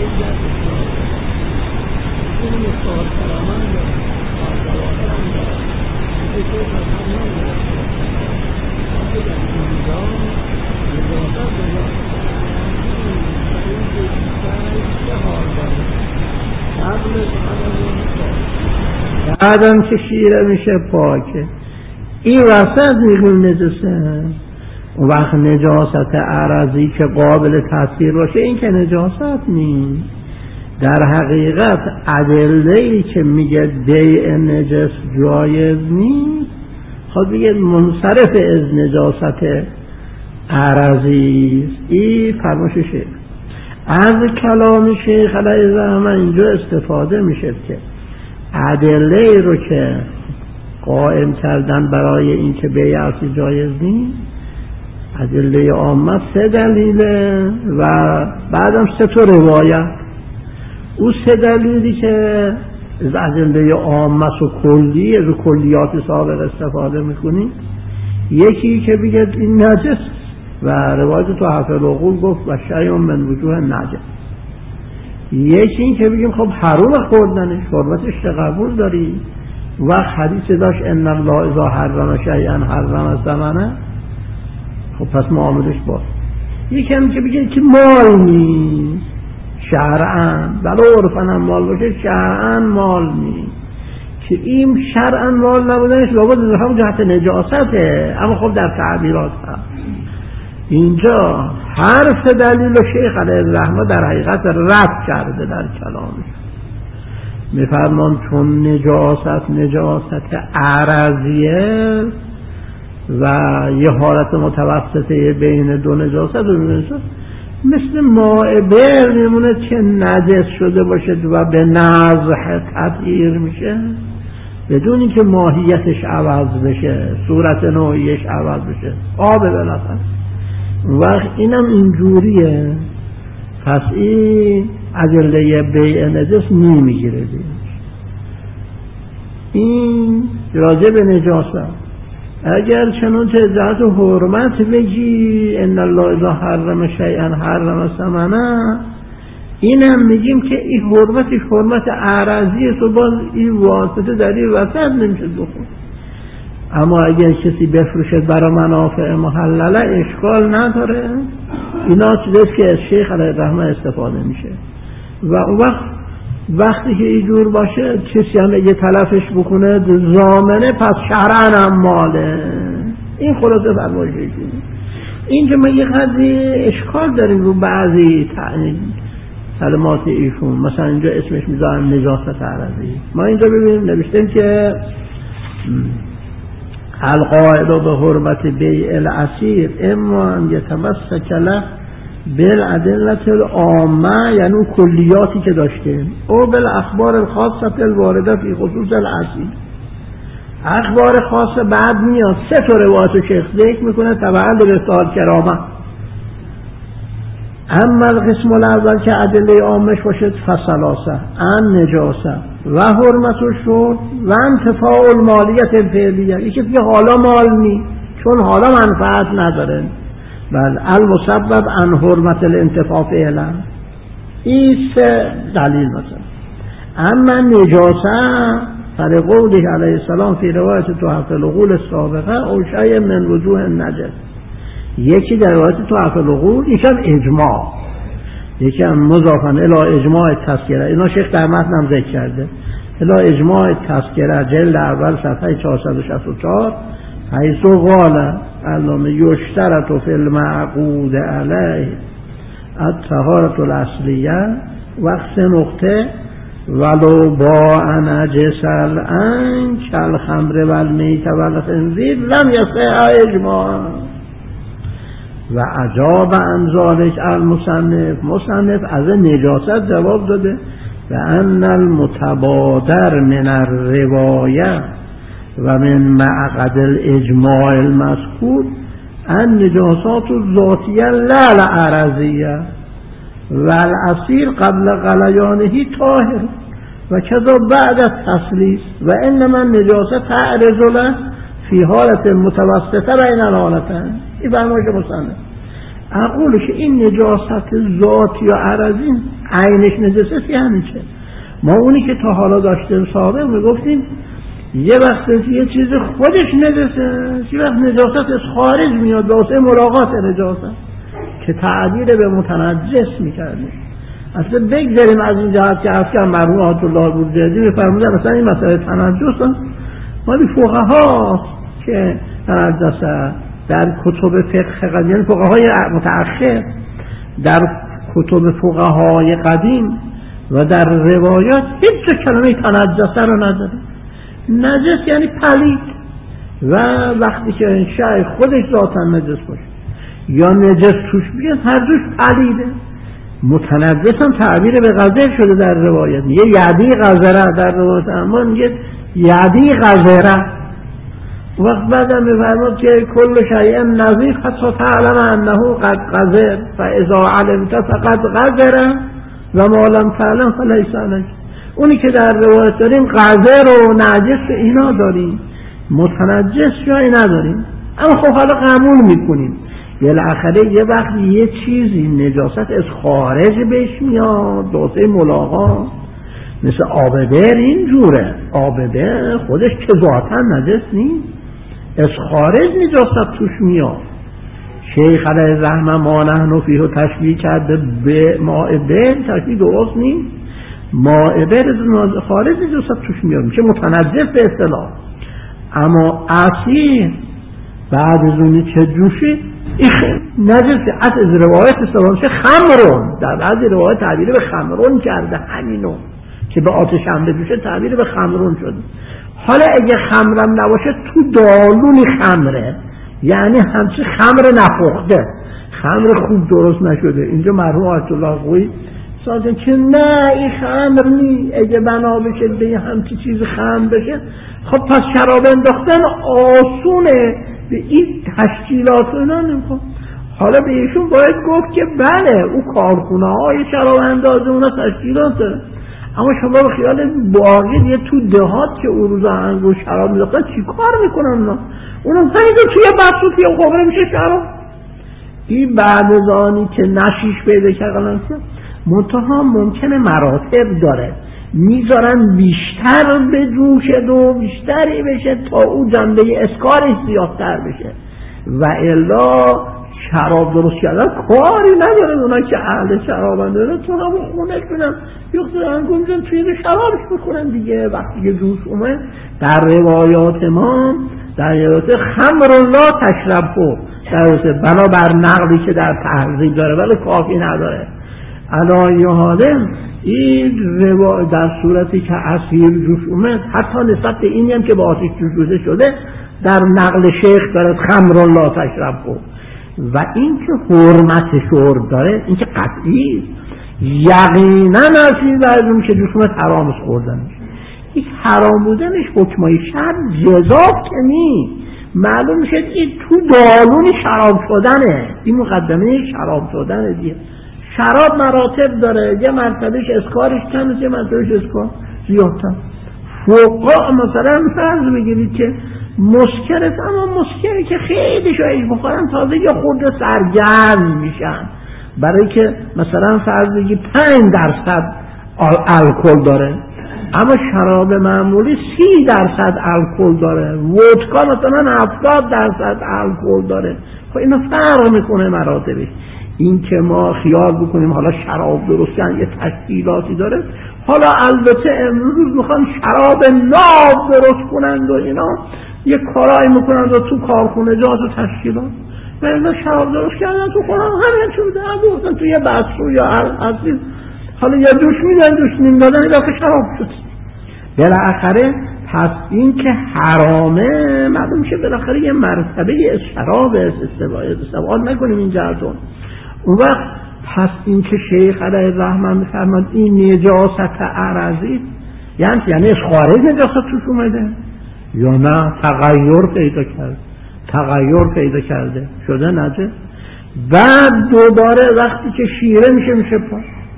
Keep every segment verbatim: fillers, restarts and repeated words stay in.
بعدم که شیره میشه پاکه. این وسط میگون نجاسه. اون وقت نجاست عرضی که قابل تاثیر باشه این که نجاست نیست. در حقیقت ادله‌ای که میگه دیع نجس جایز نیست خود میگه منصرف از نجاست عرضی است. این فرموش شیخ. از کلام شیخ علیه الرحمه اینجا استفاده میشه که ادله‌ای رو که قائم کردن برای این که بیع اصلی جایز نیست ادله عامه سه دلیله و بعدم سه تا روایت. اون سه دلیلی که از ادله عامه و کلی از کلیات سابق استفاده میکنی یکی که بگه این نجس و روایت تو حرف العقول گفت و شیء من وجوه نجس. یکی این که بگیم خب حرام خوردنش حرمتش قبول داری و حدیث داشت ان الله اذا حرم شیئا حرم ثمنه خب پس معاملش باز. یکی هم که بگه که مال نیست شرعاً بلا عرفاً هم مال باشه شرعاً مال نیست که این شرعاً مال نبودنش لابد از همون جهت نجاسته اما خب در تعبیرات هست. اینجا هر سه دلیل و شیخ علیه الرحمه در حقیقت رد کرده در کلامش. میفرمان چون نجاست نجاست عرضیه و یه حالت متوسطه بین دو نجاست و نجاست مثل ماء بئر میمونه که نجس شده باشه و به نضح تطهیر میشه بدون اینکه ماهیتش عوض بشه صورت نوعیش عوض بشه آب بالاخره وقت اینم اینجوریه. پس این ادله بیع نجس نمیگیره دیگه. این راجع به نجاست اگر چنون جهت و حرمت بگی ان الله اذا حرم شیئا حرم ثمنه اینم میگیم که این حرمتش حرمت عرضی است و باز این واسطه در این وسط نمیشه بخون. اما اگر کسی بفروشد برای منافع محلله اشکال نداره. اینا چیزیست که از شیخ علیه الرحمه استفاده میشه و اون وقت وقتی که اینجور باشه کسی هم یه تلفش بکنه ضامنه پس شرعاً هم ماله. این خلاصه فرمایشه. اینجا ما یه قضیه اشکال داریم رو بعضی کلمات ایشون مثلا اینجا اسمش میذارن نجاست عرضی. ما اینجا ببینیم نوشتیم که القائل به حرمت بیع الاسیر اما ان یتمسک له بالادله العامه یعنی کلیاتی که داشتیم او بالاخبار الخاصه الوارده فی خصوص الاسیر. اخبار خاصه بعد میاد سه تا روایت شیخ ذکر میکنه تبعا به رسال کرامه. اما القسم الاول که ادله عامش باشد فثلاثه ان نجاسه و حرمت الشرب و انتفاع المالیت الفعلیه. یکی دیگه حالا مال نی چون حالا منفعت نداره. بل المسبب ان حرمت الانتفاع فعلا. این سه دلیل مثلا. اما نجاسه فلقوله علیه السلام فی روایت تحفه العقول السابقه او شیء من وجوه النجس. یکی در روایت تحفه العقول یکم اجماع یکم مضافاً الی اجماع تذکره. اینا شیخ در متن هم ذکر کرده الی اجماع تذکره جلد اول صفحه چهارصد و شصت و چهار حیث قال علامه یشترط فی المعقود علیه الطهارة الاصلیه وقت نقطه ولو با نجس العین کالخمر و المیت و الخنزیر لم یصح اجماع. و عجاب عن ذلک المصنف مصنف از نجاست جواب داده و ان المتبادر من الروایه و من معقد الاجماع المذکور ان نجاسات الذاتیه لا العرضیه و الاسیر قبل غلیانه طاهر و کذا بعد التسلیس و انما النجاسه تعرض له فی حالت متوسطه بین الحالتین. این فرمایش مصنف. اقول که این نجاست ذاتی یا عرضی عینش نجست یعنی چه؟ ما اونی که تا حالا داشتیم سابق میگفتیم یه وقت یه چیز خودش نجسه، یه وقت نجاست از خارج میاد واسه ملاقات نجاست که تعبیر به متنجس میکردیم. اصلا بگذاریم از این جهت که اصلا مرحوم آیت الله بروجردی میفرمودن مثلا این مسئله تنجس مالی فقها که تنجس در کتب فقه قدیم، یعنی فقهای متأخر در کتب فقهای قدیم و در روایات هیچ کلمه تنجس رو نداره. نجس یعنی پلید و وقتی که شای خودش ذاتا نجس باشه یا نجس توش بیاد هر دوش پلیده. متنجس هم تعبیر به غزر شده در روایت، یه یدی غزره در روایت، اما میگه یدی غزره. وقت بعدم میفرماد که کل شیء نظیف حتی تعلم انه قد غزر فاذا علمت فقد غزر و ما لم تعلم فلیس علیک. اونی که در روایت داریم غزر و نجس اینا داریم، متنجس جایی نداریم. اما خب حالا قبول میکنیم بالاخره یه وقت یه چیزی نجاست از خارج بهش میاد واسه ملاقات، مثل آب بر اینجوره. آب بر خودش که ذاتا نجس نیست، از خارج نجاست توش میاد. شیخ علیه الرحمه ما نحن فیه تشبیه کرده به ماء بر، تشبیه درست نیست. ماء بر از خارج نجاست توش میاد میشه متنجس به اصطلاح. اما عصیر بعد از اونی که جوشی نجس از از روایت استفاده میشه خمرون. در بعضی روایت تعبیر به خمرون کرده، همینو که به آتش هم بجوشه تعبیر به خمرون شده. حالا اگه خمرم نباشه تو دالونی خمره، یعنی همچی خمر نپخته، خمر خوب درست نشده. اینجا مرحوم آیت الله قویی سازن که نه این خمر نی، اگه بنا بشه به همچی چیز خمر بشه خب پس شراب انداختن آسونه، به این تشکیلات اینا نمیخواد. حالا به ایشون باید گفت که بله او کارخونه های شراب اندازه اونا تشکیلات داره، اما شما به خیال باقی یه تو دهات که اون روزا انگور شراب میداختن چی کار میکنن اونا؟ اونا همینجا توی بحث و توی قبره میشه شراب. این بعد از آنی که نشیش پیدا کردن منتها ممکنه مراتب داره، میذارن بیشتر به جوشد و بیشتری بشه تا او جنبه اسکارش زیادتر بشه، و الا شراب درست کردن کاری نداره. اونا که اهل شرابن داره تو همون خونه کنن یخت انگونجن توی شرابش بکنن دیگه. وقتی که جوش اومد در روایات ما در روایات خمر لا تشربه، در روایات بنابر نقلی که در تهذیب داره ولی کافی نداره. علایه حاله این روایت در صورتی که عصیر جوش اومد حتی نسبت به اینی هم که با آتش جوش شده در نقل شیخ داره خمر لا تشربه. و این که حرمت شرب داره این که قطعی یقینا عصیر در اون که جوش اومد حرامش خوردنش. این حرام بودنش حکمای شرع جزا که نیست، معلوم میشه این تو دالون شراب شدنه، این مقدمه شراب شدنه دیگه. شراب مراتب داره، یه مرتبهش اسکارش کمه، یه مرتبهش اسکار زیادتر. فوقا مثلا فرض بگیرید که مسکرت، اما مسکری که خیلی شایش بخورن تازه یه خورده سرگرم میشن، برای که مثلا فرض بگیرید پنج درصد الکل داره، اما شراب معمولی سی درصد الکل داره، ودکا مثلا هفتاد درصد الکل داره. خب اینا فرق میکنه مراتبش. این که ما خیال بکنیم حالا شراب درست کردن یه تشکیلاتی داره، حالا البته امروز میخوان شراب ناب درست کنند و اینا یه کارایی میکنند و تو کارخونه جات و تشکیلات و اینا شراب درست کردن تو خونه همین چه بوده گفتن تو یه بسرو یا اصلی، حالا یه دوش میدن دوش نمیدادن اینا که شراب شد. بالاخره پس این که حرامه معلوم میشه بالاخره یه مرتبه شراب استفاده نکنیم این جهتون. اون وقت پس این که شیخ علیه الرحمه میفرماد این نجاست عرضی یعنی یعنی از خارج نجاست توش اومده یا نه تغییر پیدا کرده، تغییر پیدا کرده شده نجس. بعد دوباره وقتی که شیره میشه میشه پا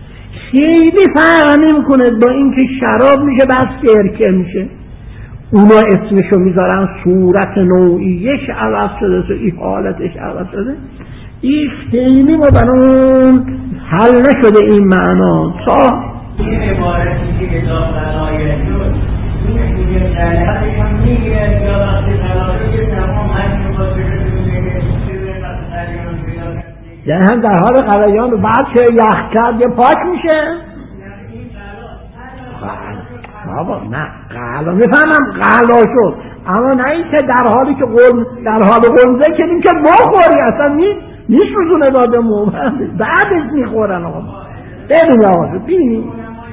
خیلی فرق نمیکنه با این که شراب میشه بعد سرکه میشه. اونا اسمشو میذارن صورت نوعیش عوض شده، این حالتش عوض شده. این خیلی ما برامون حل نشده این معنا. تا این عبارتی که داخل آیه شد این میگه جلالتش هم میگه یا وقتی قراره که تمام هرچی باشه میگه یعنی هم در حال قلیان و بعد که یخ کرد یه پاک میشه. بابا نه قلا میفهمم قلا شد، اما نه این که در حالی که قل در حال قلزه کردیم که بخوری اصلا نیست نیست روزونه داده مو بعدش میخورن. آقا ببین آقا ببین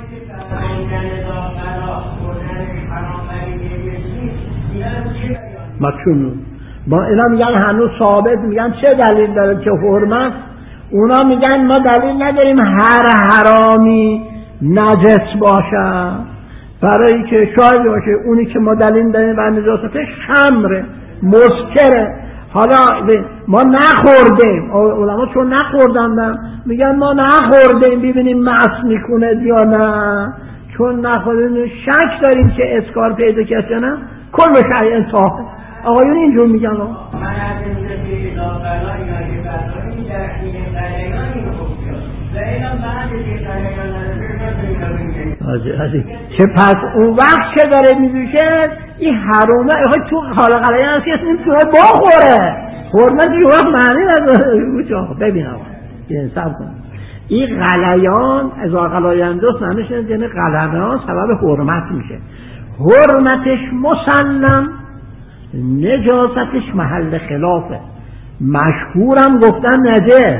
ما چون ما اینا میگن هنوز ثابت، میگن چه دلیل داره که حرمت؟ اونا میگن ما دلیل نداریم هر حرامی نجس باشه، برای که شاید باشه اونی که ما دلیل داریم بر نجاستش خمره مسکره. حالا ما نخوردیم، علما چون نخوردن میگن ما نخوردیم ببینیم مست میکنه یا نه، چون نخوردیم شک داریم که اسکار پیدا کرده نه کل شیء انتهاء. آقایون اینجور میگن ها. من از این که داخلا اینا که برداری در این قلیانی رو بکنم و اینا بعد که قلیان رو چه پس اون وقت چه داره میدوشه این حرومه ای تو حالا قلیان هستی اسم تو بخوره حرمت یه وقت معنی نداره. ببین آقا این حساب کن این قلیان از قلیان دوست نمیشه، یعنی قلیان سبب حرمت میشه، حرمتش مسلم نجاستش محل خلافه. مشهورم گفتن نجس،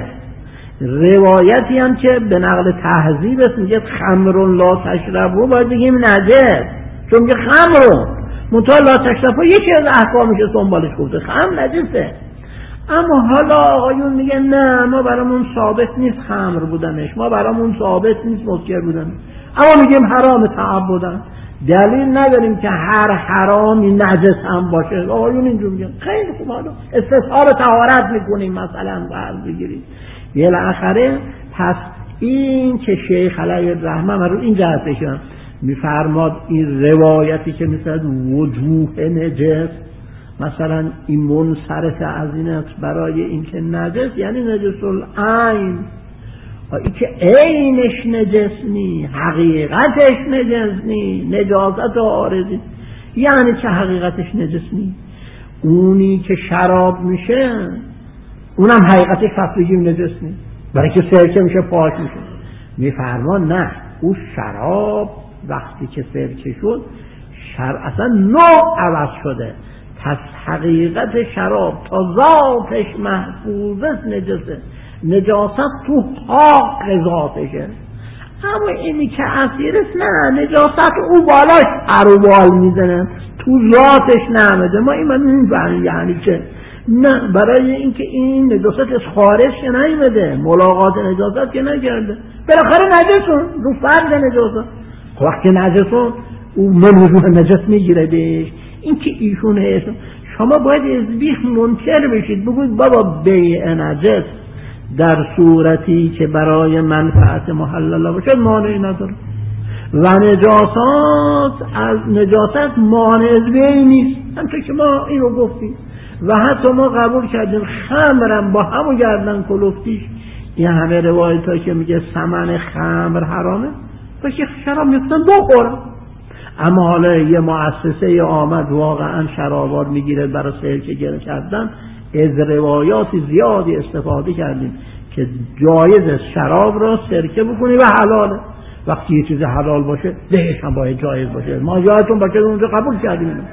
روایتی هم که به نقل تهذیب است میگه خمر لا تشربو باید بگیم نجس، چون میگه خمر منتها لا تشربو یکی از احکامش دنبالش گفته خمر نجسه. اما حالا آقایون میگه نه ما برامون ثابت نیست خمر بودنش، ما برامون ثابت نیست مسکر بودن، اما میگیم حرام تعبدن، دلیل نداریم که هر حرامی نجس هم باشه. آقایون اینجور میگن خیلی خوب، حالا استثار طهارت میکنیم مثلا فرض بگیرید بالاخره. پس این که شیخ علیه الرحمه من رو این جهتشم میفرماد این روایتی که مثل وجوه نجس مثلا این منصرف از این است برای این که نجس یعنی نجس العین، این که عینش نجس نی حقیقتش نجس نی نجاست عارضی، یعنی چه حقیقتش نجس نی؟ اونی که شراب میشه اونم حقیقتش فصلگی نجس نی، برای که سرکه میشه پاک میشه. میفرمان نه اون شراب وقتی که سرکه شد شر اصلا نوع عوض شده، پس حقیقت شراب تا ذاتش محفوظه نجسه، نجاست تو حق ذاتشه. اما اینی که اسیرست نه نجاست او بالاش اروبال میزنه تو ذاتش نمیده. ما این من این یعنی که نه برای اینکه این نجاست از خارج که نیمده ملاقات نجاست که نکرده بالاخره نجسون رو فرد نجاست. وقتی نجسون او من وجوه نجس میگیره دیش. این که ایشون هست شما باید ازبیخ منکر بشید بگوید بابا بیع نجس در صورتی که برای منفعت محلل باشد مانعی نداره و نجاسات از نجاست مانع از بیع نیست، همچون که ما اینو گفتیم و حتی ما قبول کردیم خمرم با همو گردن کلفتیش. این همه روایت ها که میگه ثمن خمر حرامه باشه شراب میفتن بخورم، اما حالا یه مؤسسه آمد واقعا شرابار میگیره برای سرکه گره کردن، از روایات زیادی استفاده کردیم که جایز شراب را سرکه بکنی و حلاله. وقتی یه چیز حلال باشه دهش هم باید جایز باشه. ما یادتون باشه اونجا قبول کردیم اینو.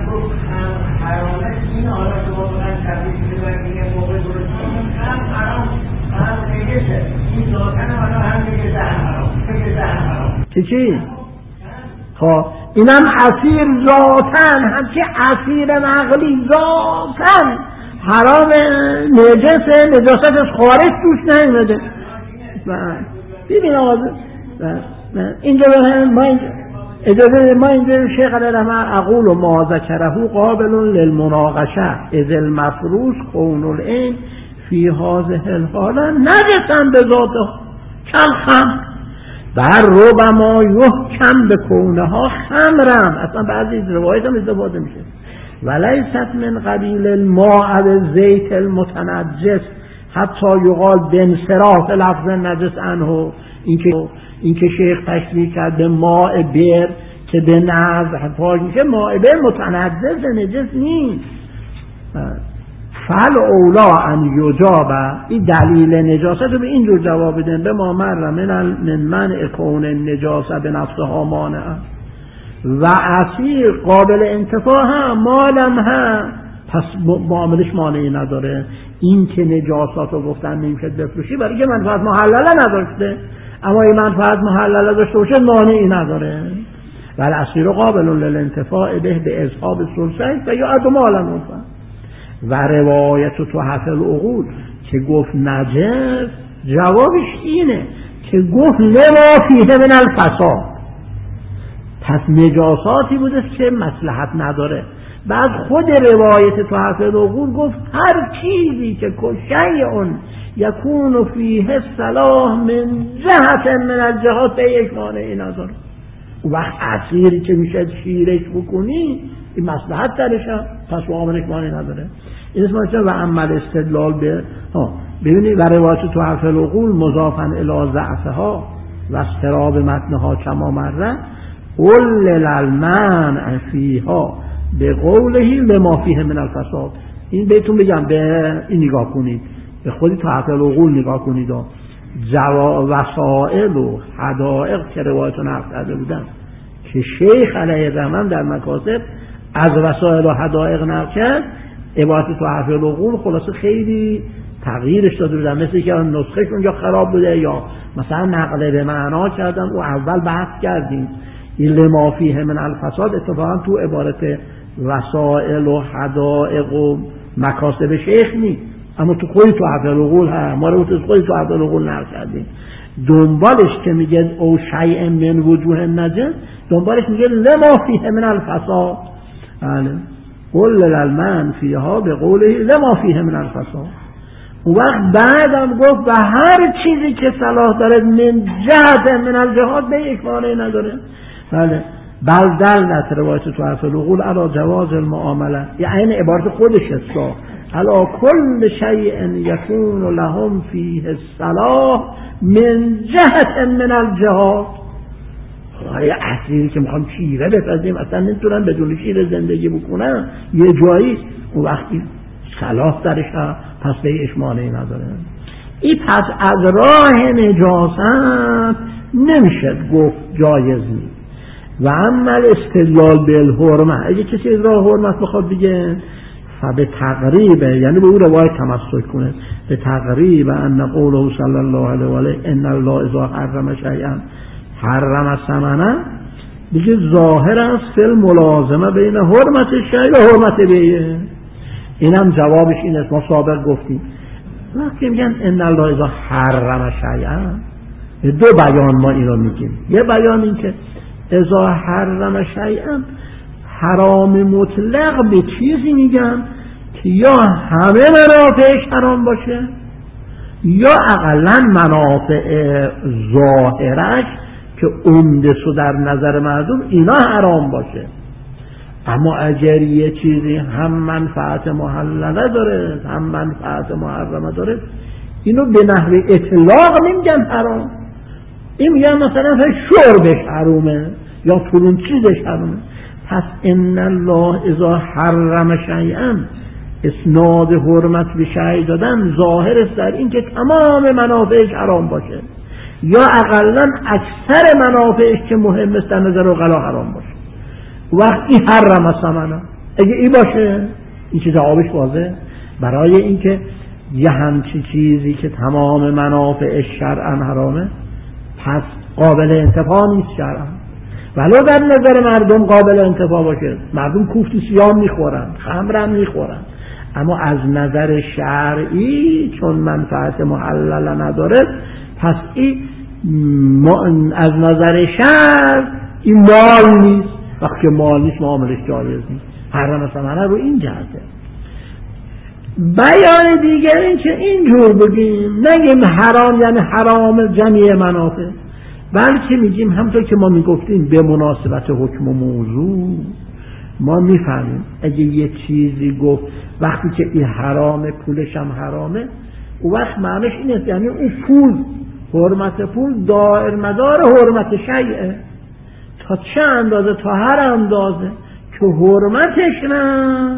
این آلا که واقعا تبدیل که باید میگه موقع درست هم حرام هم نجسه این ذاتن حالا هم نجسه هم حرام نجسه هم حرام چی چی؟ خب اینم اسیر ذاتن همچه اسیر نقلی ذاتن حرام نجسه نجاست از خارج توش نیمده. ببین آقا اینجا ما اجازه ما اینجا شیخ علیه الرحمه اقول و ما ذکره قابل للمناقشه اذ المفروض کون العین فی هذه الحاله نجسا به ذاته کالخمر بر ربما یحکم به کونها خمرم. اصلا بعضی روایت هم استفاده میشه ولیست من قبیل الماء و زیت المتنجس حتی یقال بانصراف لفظ نجس عنه، اینکه اینکه شیخ تشبیه کرد به ماء بیر که به نزع پاک میشه، ماء بیر متنجس نجس نیست. فعل اولا ان یجاب، این دلیل نجاست رو به اینجور جواب بدن به ما مر من من منع کون نجاسه به نفسها مانعه و اسیر قابل انتفاع هم مالم هم، پس معاملش مانعی نداره. این که نجاسات رو گفتن نمیشه بفروشی برای که منفعت محلله نداشته، اما این منفعت محلله داشته باشه مانعی نداره. ولی اسیر قابل للانتفاع به به اصحاب سلسه و یا ادو مالا منفع. و روایت تحف العقول که گفت نجس، جوابش اینه که گفت لما فیه من الفساد، پس نجاساتی بوده که مصلحت نداره. بعد خود روایت تحف العقول گفت هر چیزی که شیء یکون فیه صلاح من جهت من الجهات به یک مانعی نداره. و وقت عصیری که میشه شیرش بکنی این مصلحت درشه، پس معاملش مانعی نداره. این اسمه و عمل استدلال به ها ببینید و روایت تحف العقول مضافا الی ضعفها و استراب متنها کما مره قل للمنع فیها به قوله لما فیه من الفساد. این بهتون بگم به این نگاه کنید، به خودی تحف العقول نگاه کنید و جوا وسائل و حدائق که روایت نقل کرده بودن که شیخ علیه الرحمن در مکاسب از وسائل و حدائق نقل کرد، عبارت تحف العقول خلاصه خیلی تغییرش داده بودن، مثل که نسخهش اونجا خراب بوده یا مثلا نقل به معنا کردن و اول بحث کردیم این لما فیه من الفساد اتفاقا تو عبارت وسائل و حدائق و مکاسب شیخ نیست، اما تو خودی تحف العقول هست، ما رو تو خودی تحف العقول نقل کردیم. دنبالش که میگه او شیء من وجوه نجس، دنبالش میگه لما فیه من الفساد. بله قل للمن فیها به قوله لما فیه من الفساد. اون وقت بعدم گفت و هر چیزی که صلاح داره من جهت من الجهات به یک مانعی نداره. بله بل دلت روایت تحف العقول علی جواز المعامله، یعنی عبارت خودش است علی کل شیء یکون لهم فیه الصلاح من جهت من الجهات. آیا اسیری که میخوام شیره بپزیم اصلا نمیتونن بدون شیر زندگی بکنن یه جایی، اون وقتی صلاح درش پس به اشمانه نداره. این پس از راه نجاست نمیشه گفت جایز نیست. و عمل استدلال بالحرمه، اگه کسی از راه حرمت بخواد بگه فبه تقریبه، یعنی به اون روایت تمسک کنه، به تقریب ان قوله صلی الله علیه و آله ان الله اذا حرم شیئا حرم ثمنه، دیگه ظاهر است فل ملازمه بین حرمت شیء و حرمت بیه. اینم جوابش این است، ما سابق گفتیم وقتی میگن ان الله اذا حرم شیئا، دو بیان ما اینو میگیم. یه بیان این که اذا حرم شیئا حرام مطلق به چیزی میگن که یا همه منافعش حرام باشه یا اقلا منافع ظاهرش که عمده سو در نظر مردم اینا حرام باشه. اما اگر یه چیزی هم منفعت محلله داره هم منفعت محرمه داره، اینو به نحو اطلاق نمیگن حرام. این میگن مثلا شربش حرومه یا فلون چیزش حرومه. پس ان الله اذا حرم شیئا، اسناد حرمت به شیء دادن ظاهر است در این که تمام منافعش حرام باشه یا اقلا اکثر منافعش که مهم است در نظر عقلا حرام باشه. وقت این حرم ثمنه، اگه این باشه این چیز جوابش واضحه. برای اینکه یه همچی چیزی که تمام منافعش شرعا حرامه پس قابل انتفاع نیست شرعا، ولو در نظر مردم قابل انتفاع باشه. مردم کوفت سیام میخورن، خمرم میخورن، اما از نظر شرعی چون منفعت محلل نداره پس این از نظر شرع این مال نیست. وقتی مال نیست معاملش جایز نیست. حرم ثمنه رو این جهته. بیان دیگر این که اینجور بگیم نگیم حرام یعنی حرام جمعی منافع، بلکه میگیم همطور که ما میگفتیم به مناسبت حکم و موضوع ما میفهمیم اگه یه چیزی گفت وقتی که این حرامه پولش هم حرامه، اون وقت معنیش اینه یعنی اون پول، حرمت پول دائر مدار حرمت شیعه، تا چه اندازه؟ تا هر اندازه که حرمتش نه،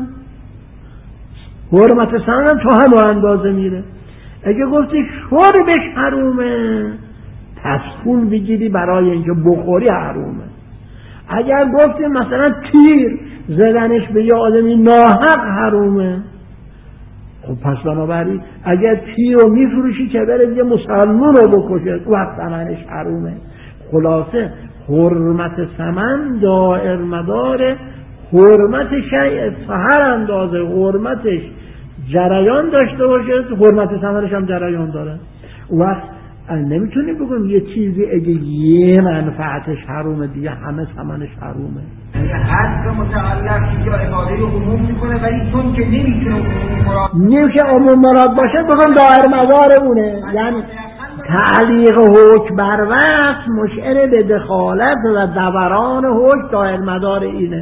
حرمت ثمن تا همون اندازه میره. اگه گفتی شربش حرومه، پس پول بگیری برای اینکه بخوری حرومه. اگر گفتی مثلا تیر زدنش به یه آدمی ناحق حرومه، خب پس بنابراین اگر تیر رو میفروشی که بره یه مسلمان رو بکشه، وقت ثمنش حرومه. خلاصه حرمت ثمن دائر مدار حرمت شیء، هر اندازه حرمتش جریان داشته باشه حرمت ثمنش هم جریان داره. وقت نمیتونی بگم یه چیزی اگه یه منفعتش حرومه دیگه همه ثمنش حرومه. یعنی حد متعلق یا افاده عموم میکنه، ولی چون که نمیتونه عموم مراد نمیشه عموم مراد باشه بگم دائر مدارمونه. یعنی تعلیق حکم بر وقت مشعر به دخالت و دوران حکم دائر مدار اینه.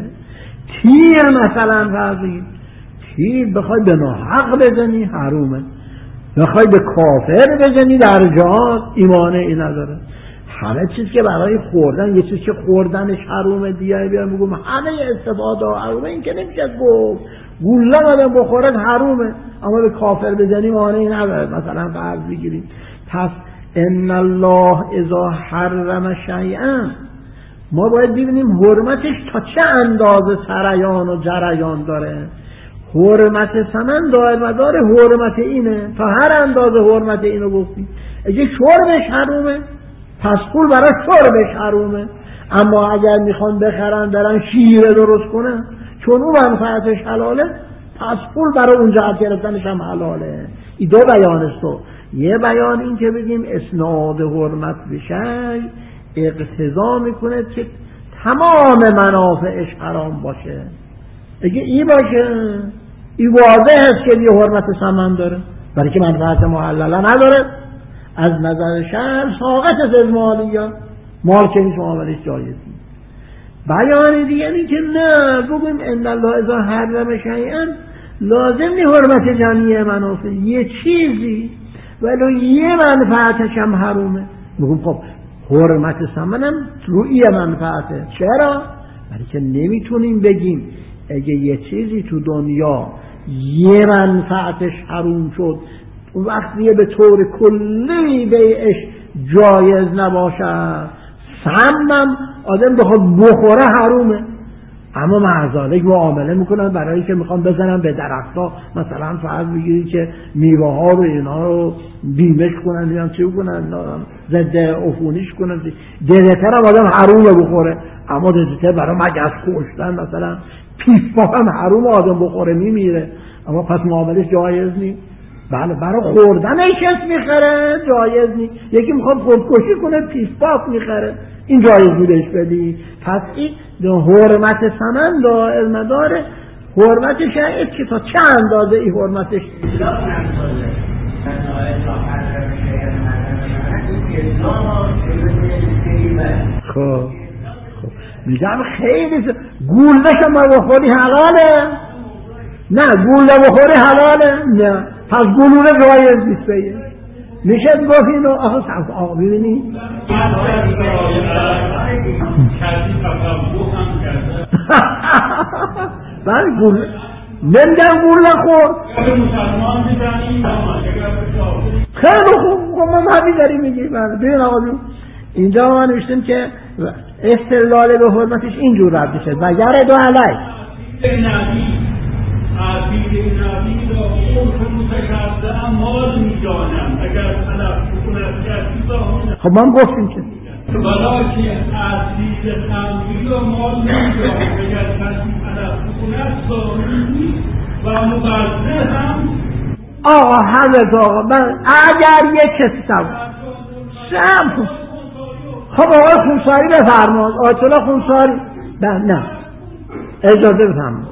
تیر مثلا فرضی تیر بخوای به ناحق بزنی حرومه، بخوای به کافر بزنی در جهاد ایمانه ای نداره. همه چیز که برای خوردن، یه چیز که خوردنش حرومه دیگه بیان بگم همه استفاده حرومه، این که نمیشه گفت گوله آدم بخوره حرومه اما به کافر بزنی مانعی نداره. مثلا فرض بگیریم پس ان الله اذا حرم شیئا، ما باید ببینیم حرمتش تا چه اندازه سریان و جریان داره. حرمت ثمن دائر مدار حرمت اینه، تا هر اندازه حرمت اینو گفتیم. اگه شربش حرومه پس پول برای شربش حرومه. اما اگر میخوان بخرن برن شیره درست کنن چون اون منفعتش حلاله، پس پول برای اون جهت گرفتنش هم حلاله. این دو بیانست. تو یه بیان این که بگیم اسناد حرمت بشه اقتضا میکنه که تمام منافعش حرام باشه. اگه این باشه این واضح است که یه حرمت ثمن داره، برای که منفعت محلله نداره. از نظر شرع ساقط از مالیه، مال که نیست معاملش جایز نیست. بیان دیگه این که نه بگیم ان الله اذا حرم شیئا لازم نی حرمت جمعی منافع، یه چیزی ولو یه منفعتش هم حرومه. بگیم خب حرمت ثمنم روی منفعته. چرا؟ برای که نمیتونیم بگیم اگه یه چیزی تو دنیا یه منفعتش حروم شد وقتی به طور کلی بیعش جایز نباشه، سمم آدم بخواد بخوره حرومه. اما معذالک معامله میکنن برای که میخوان بزنن به درختها، مثلا فرض بگیرید که میوه ها رو اینا رو بیمش کنن میان چی کنن ضد عفونیش کنن. دلتر هم آدم حرومه بخوره، اما دلتر برای مگس کشتن مثلا پیسپا هم حروم آدم بخوره میمیره، اما پس معاملش جایز نیست. بله برای خوردن کس میخره جایز نیست. یکی میخواد خودکشی کنه پیسپاک میخره، این جایز بودش بدی. پس این حرمت ثمن دائر مدار حرمت شیء که تا چه اندازه این حرمتش خب خب میگم خیلی گوله شما بخوری حلاله؟ نه گوله بخوری حلاله؟ نه پس گلوله جایز نیست بگه. میشه گفت اینو آخه سمت آقا ببینی بله گوله نمیگم گوله خور خیلی خوب ما همین داریم میگیم. ببین آقا اینجا ما نوشتیم که استدلال به حرمتش اینجور رد میشه و یرد و علیه عبید نبی را عرف متشدد مال می‌دانم اگر طلب بکند کسی ظاهر. خب ما گفتیم که ولی عبید خمری را مال نمی‌دانم اگر کسی طلب بکند ظاهر نیست و مبذر هم. آقا حضرت آقا من اگر یک کسی سب شم خب آقای خونساری بفرماد آیت الله خونساری نه اجازه بفرماد.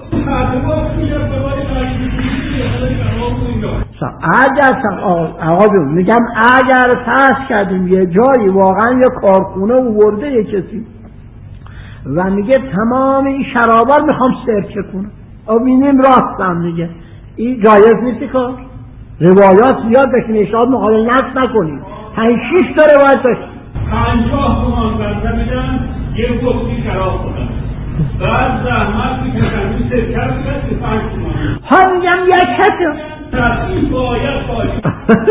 اگر آقا جون میگم اگر فرض کردیم یه جایی واقعا یه کارخونه آورده یه کسی و میگه تمام این شرابا رو میخوام سرچه کنم، آ ببینیم راستم میگه، این جایز نیست کار؟ روایات زیاد بشین اشتهاد مقابل نفس نکنید. پنج شیش تا روایت داشت. پنجاه تومان بنده میدن یه بطری شراب کنن، بعد زحمت میکشن این سرکر میکشن که پنج تومان ها میگم یک حتی تصمیم باید باید.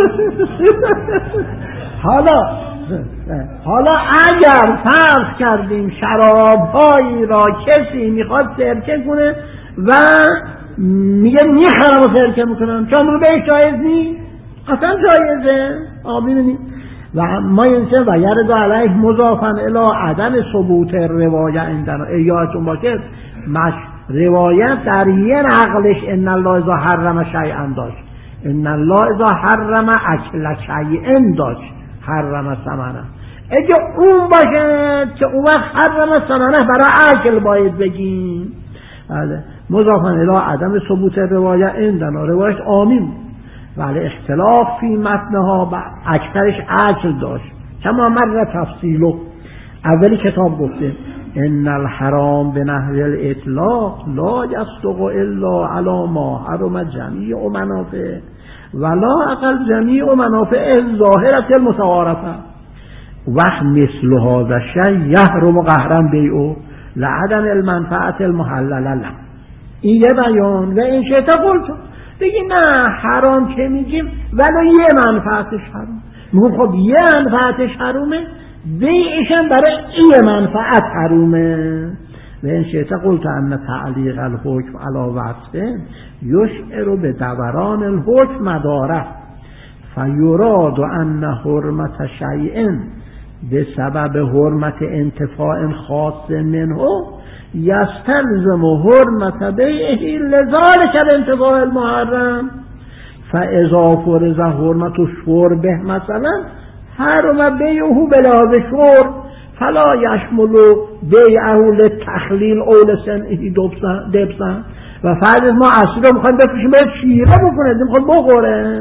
حالا حالا اگر فرض کردیم شرابهایی را کسی میخواد سرکه کنه و میگه میخرم و سرکه میکنم، چون رو بهش جایز نیست، اصلا جایزه. آقا ببینید و ما اینسه و یرد علیه مضافن الی عدم ثبوت روایت عندنا. یادتون باشه مش روایت در یه نقلش ان الله اذا حرم شیئا داشت، ان الله اذا حرم اکل شیئا داشت، حرم ثمنه. اگه اون باشه که اون وقت حرم ثمنه برای اکل باید بگیم. بله مضافن الی عدم ثبوت روایت عندنا، روایت عامی ولی اختلاف فی متنها و اکثرش اصل داشت. کما مر تفصیلو اولی کتاب گفته ان الحرام به نحو الاطلاق لا یصدق الا علی ما حرم جمیع منافع ولا اقل جمیع منافع ظاهرة المتعارفه وقت مثل هذا الشیء یحرم قهرا بیعه لعدم المنفعه المحلله له. این یه بیان. و این شیطه قلت بگی نه حرام که میگیم ولی یه منفعتش حرام، میگم خب یه منفعتش حرومه بیعشم برای این منفعت حرومه. و این شیطه قلت ان تعلیق الحکم علی وصفه یشعر به دوران الحکم مداره فیراد ان حرمت شیء به سبب حرمت انتفاع خاص منه یستلزم حرمت بیعه لذلك الانتفاع المحرم فاذا فرض حرمت شربه مثلا حرم بیعه بلحاظ شرب فلا یشمل بیعه للتخلیل او لسنعه دبسن. و فرض ما اصلی رو میخوایم بفروشیم باید شیره بکنه میخواد بخوره.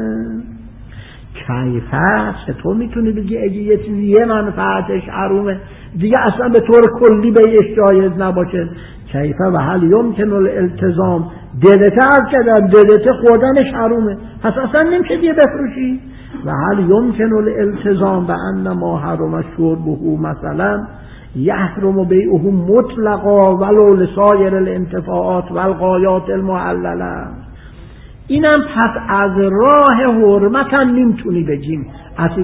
کیفه چطور میتونی بگی اگه یه چیزی یه منفعتش حرومه دیگه اصلا به طور کلی بیعش جایز نباشه؟ کیفه و هل یمکن الالتزام دلته عرض کردن دلته خوردنش حرومه پس اصلا نمیشه دیگه بفروشی. و هل یمکن الالتزام به ان ما حرم شربه مثلا یحرم بیعه مطلقا ولو لسایر الانتفاعات والغایات المعلله. اینم پس از راه حرمت هم نمیتونی بگیم اصلا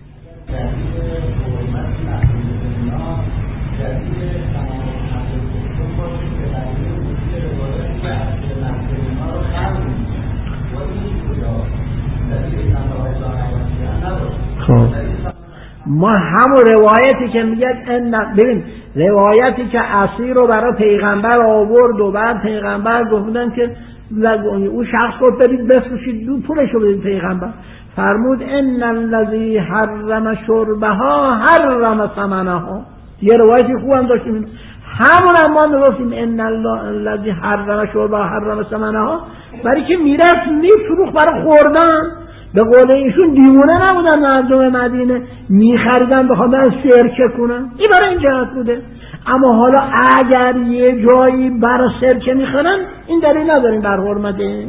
خب ما همون روایتی که میگه ان ببین روایتی که اسیر رو برای پیغمبر آورد و بعد پیغمبر گفتن که اون شخص رو برید بفروشید دو پولش رو بدید پیغمبر فرمود ان الذی حرم شربها حرم ثمنها. یه روایتی خوبم داشتیم همون هم ما میگفتیم ان الله الذی حرم شربها حرم ثمنها برای که میرفت میفروخت برای خوردن. به قول ایشون دیوانه نبودن مردم مدینه میخریدن بخوادن سرکه کنن، این برای این جهت بوده. اما حالا اگر یه جایی برای سرکه میخرن این دلیل نداریم بر حرمته.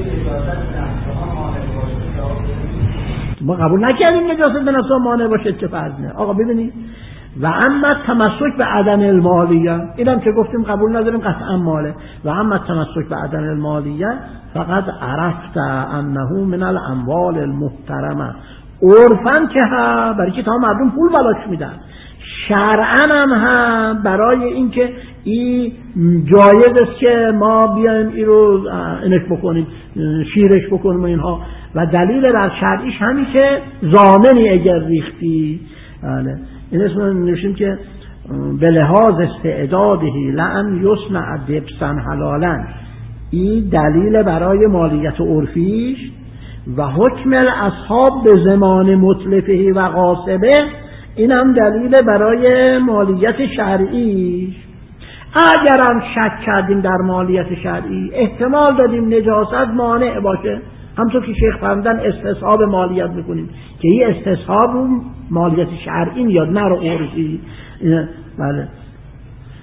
ما قبول نکردیم نجاست به نفسها مانع باشه چه فرض نه. آقا ببینید و اما تمسک به عدم المالیه اینم که گفتیم قبول نداریم قطعا ماله. و اما تمسک به عدم المالیه فقط عرفت انه من الاموال المحترمه عرفاً که ها برای که تا مردم پول بلاش میدن شرعاً هم هم برای اینکه این جایز است که ما بیایم این رو اینش بکنیم شیرش بکنیم اینها. و دلیل در شرعیش همین که ضامنی اگر ریختی آله. این اسم نوشیم که به لحاظ استعدادهی لعن یصنع دبسن حلالا این دلیل برای مالیت عرفیش و حکم اصحاب به زمان متلفهی و غاصبه این هم دلیل برای مالیت شرعیش. اگرم شک کردیم در مالیت شرعی احتمال دادیم نجاست مانع باشه همطور که شیخ فرمودن استصحاب مالیت میکنیم که این استصحاب رو مالیت شرعی میاد نه رو عرفی. بله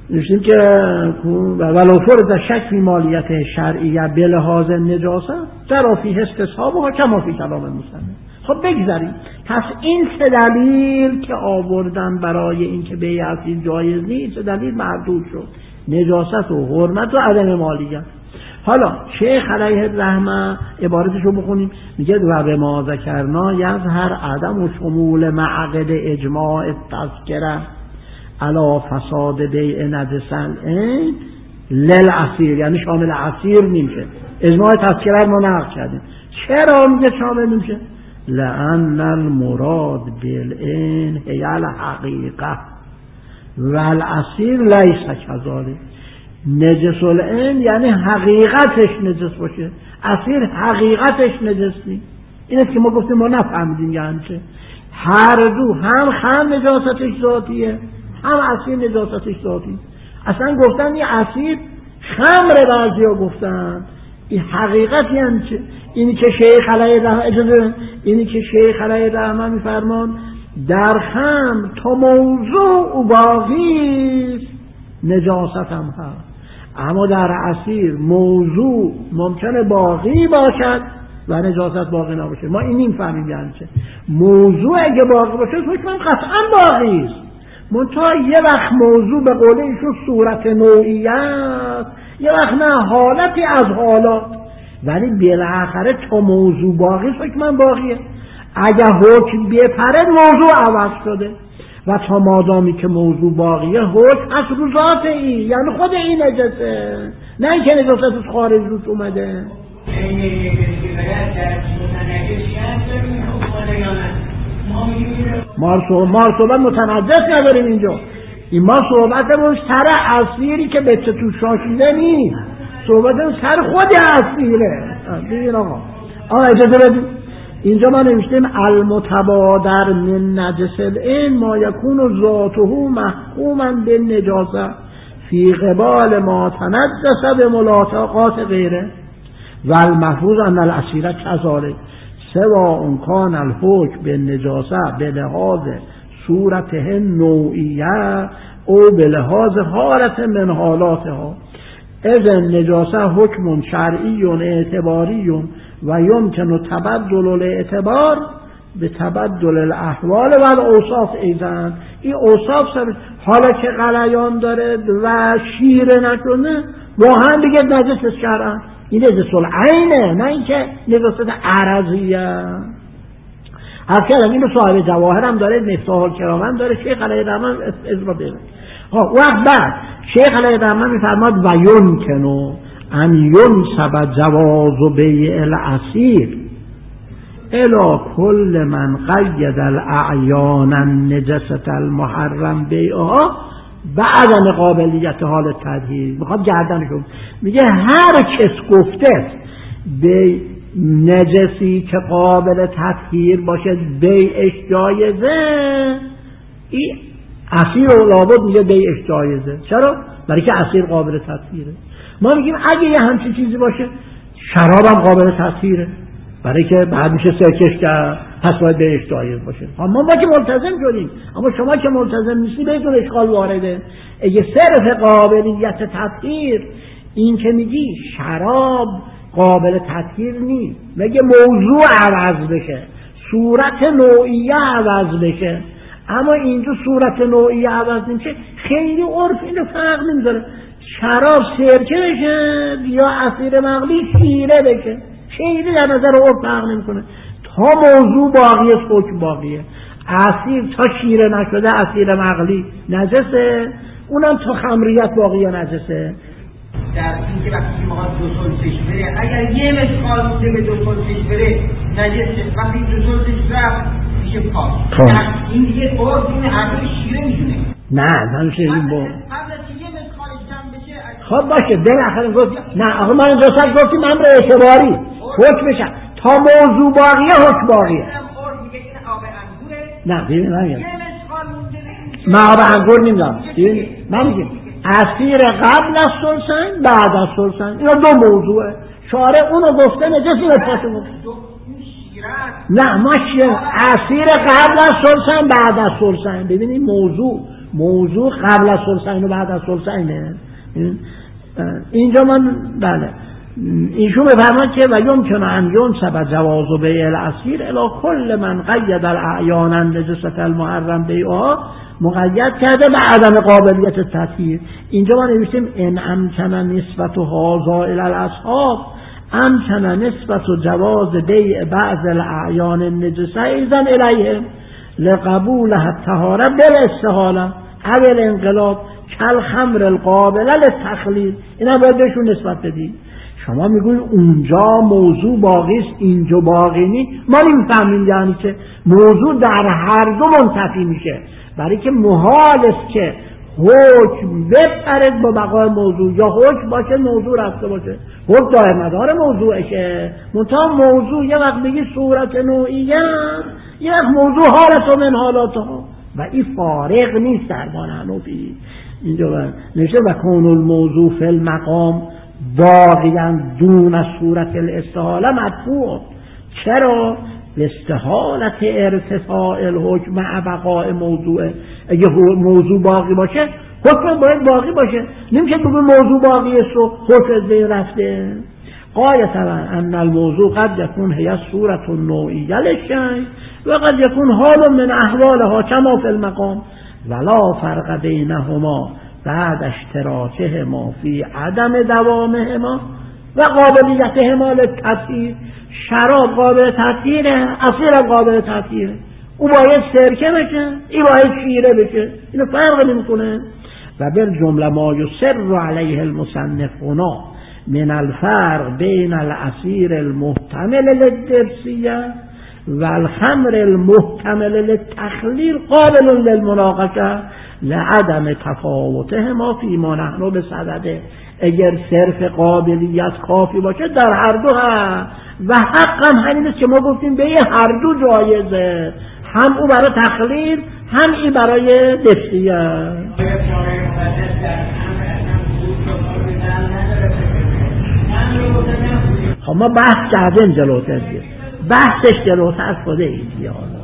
نوشتیم که ولو فرض شک فی مالیت شرعیه به لحاظ نجاست در فیه استصحابها کما فی کلام المصنف. خب بگذاریم پس این سه دلیل که آوردن برای اینکه بیع اسیر جایز نیست، دلیل مردود شد، نجاست و حرمت و عدم مالیت. حالا شیخ علیه الرحمه عبارتش رو بخونیم، میگه و به ما ذکرنا یظهر عدم و شمول معقد اجماع تذکره علا فساد بیع نجسن این للعصیر، یعنی شامل عصیر نمیشه. اجماع تذکره رو نقل کردیم. چرا میگه شامل نمیشه؟ لأن المراد بالعین هی الحقیقه و العصیر لیس کذالک. نجس العین یعنی حقیقتش نجس باشه، عصیر حقیقتش نجس نیست. این است که ما گفتیم ما نفهمیدیم یعنی چه. هر دو هم خمر نجاستش ذاتیه، هم عصیر نجاستش ذاتی. اصلا گفتن این عصیر خمر، بعضیا گفتن این حقیقت یعنی چه. اینی که شیخ علیه الرحمه اجازه اینی که شیخ علیه الرحمه میفرمان در خمر تا موضوع و باقی نجاست هم هست، اما در عصیر موضوع ممکنه باقی باشد و نجاست باقی نباشه. ما این نمی‌فهمیم یعنی چه. موضوع اگه باقی باشه حکماً قطعاً باقی است، منتها یه وقت موضوع به قول ایشون صورت نوعی است، یه وقت نه حالتی از حالات، ولی بالاخره تا موضوع باقی است حکماً باقیه. اگه حکم بپره موضوع عوض شده و تا مادامی که موضوع باقیه حکم از رو ذات این، یعنی خود این نجسه، نه اینکه نجاست از خارج روش اومده. ما صحبت متنجس نداریم اینجا، این ما صحبتمون سر عصیری که به تو شاشیده نیست، صحبتمون سر خود عصیره. ببین آقا آقا اجازه بدید، اینجا ما نوشتیم المتبادر من نجس العین ما یکون ذاته محکوما بالنجاسه فی قبال ما تنجس به ملاحقات غیره و المحفوظ ان العصیر کذالک سواء کان الحکم بالنجاسه به لحاظ صورته نوعیه او به لحاظ حالت من حالاتها. اذن نجاسه حکم شرعی اعتباری و یمکن تبدل الاعتبار به تبدل الاحوال و الاوصاف ایضا. این اوصاف سر حالا که غلیان داره و شیره نکنه واقعا دیگه نجس شرعا، این نجس العینه، نه اینکه نجاست عرضیه. هر کلام اینو صاحب جواهر هم داره، مفتاح الکرام هم داره، شیخ علیه الرحمه اجرا بده. ها وقت بعد شیخ علیه الرحمه میفرماد و یمکنو ان ینسب جواز بیع العصیر الی کل من قید الاعیان النجسة المحرم بیعها بعد قابلیت حال تطهیر. میخواد گردنشون میگه هر کس گفته به نجسی که قابل تطهیر باشه بیعش جایزه، این عصیر و لابد میگه بیعش جایزه. چرا؟ برای که عصیر قابل تطهیره. ما میگیم اگه یه همچین چیزی باشه شراب هم قابل تطهیره، برای که بعد میشه سرکش کرد، پس باید بیعش جایز باشه. اما ما که ملتزم شدیم، اما شما که ملتزم نیستی بدون اشکال وارده. اگه صرف قابلیت تطهیر این که میگی شراب قابل تطهیر نیست، مگه موضوع عوض بشه، صورت نوعیه عوض بشه. اما اینجا صورت نوعیه عوض نمیشه، خیلی عرف اینو فرق نمیذاره. شراب سرکه بشه یا عصیر مغلی شیره بشه، خیلی در نظر عرف فرق نمیکنه. تا موضوع باقیه حکم باقیه. عصیر تا شیره نشده عصیر مغلی نجسه، اونم تا خمریت باقیه نجسه. در این که وقتی ما دو سلسش بره، اگر یه مسخال بوده به دو سلسش بره نجسه، وقتی دو سلسش رفت میشه پاک. این دیگه قرد این عصیر شیره میدونه. نه نه شیره این با خب باشه بالاخره گفت نه آقا من جسد گفتیم امر اعتباری حکم بشه تا موضوع باقیه حکم باقیه. نه ببین من میگم من آب انگور نمیدونم، من میگم عصیر قبل از سلسن بعد از سلسن، اینا دو موضوعه. شارع اونو گفته نجسی به پاسه گفته نه ما عصیر قبل از سلسن بعد از سلسن. ببینید موضوع موضوع قبل از ثلثین و بعد از ثلثینه. اینجا من بله ایشون بفرماد که و یمکن ان ینسب جواز بیع الاسیر الی کل من قید الاعیان النجسة المحرم بیعها، مقید کرده به عدم قابلیت تطهیر. اینجا ما نوشتیم ان امکن نسبت هذا الی الاصحاب امکن نسبت جواز بیع بعض الاعیان النجسة ایضا الیهم لقبولها الطهارة بالاستحالة او الانقلاب کالخمر القابل للتخلیل. اینا باید بهشون نسبت بدیم. شما میگوید اونجا موضوع باقی است اینجا باقی نیست، ما نمیفهمیم یعنی که موضوع در هر دو منتفی میشه، برای که محال است که حکم بپرد با بقای موضوع، یا حکم باشه موضوع رفته باشه، حکم دائم مدار موضوعشه، منتها موضوع یه وقت بگی صورت نوعیه، یه وقت موضوع حالت و من حالاتها، و این فارغ نیست در بان حنفی. اینجا نشه و کون الموضوع فی المقام باقیاً دون صورت الاستحاله مدفوع. چرا؟ استحالت ارتفاع الحکم مع بقاء موضوع. اگه موضوع باقی باشه حکم باید باقی باشه، نمیشه بگو موضوع باقی است و حکم از بین رفته. غایتا ان الموضوع قد یکون هی صورت نوعیه للشیء و قد یکون حال من احوالها کما فی المقام ولا فرق بینهما بعد اشتراکهما فی عدم دوامهما و قابلیتهما للتطهیر. شراب قابل تطهیره، عصیر قابل تطهیره، او باید سرکه بشه، این باید شیره بشه، اینو فرق نمیکنه. و بالجمله ما یصر علیه المصنف هنا من الفرق بین العصیر المحتمل للدرسیه و الخمر المحتمل للتخلیل قابل للمناقشه لعدم تفاوتهما فیما نحن بصدده. اگر صرف قابلیت کافی باشه در هر دو ها و حق هم همین است که ما گفتیم به هر دو جایزه، هم او برای تخلیل هم ای برای دفعیه. خب ما بحث کردیم جلوتر، بحثش جلوتر شده ایدی.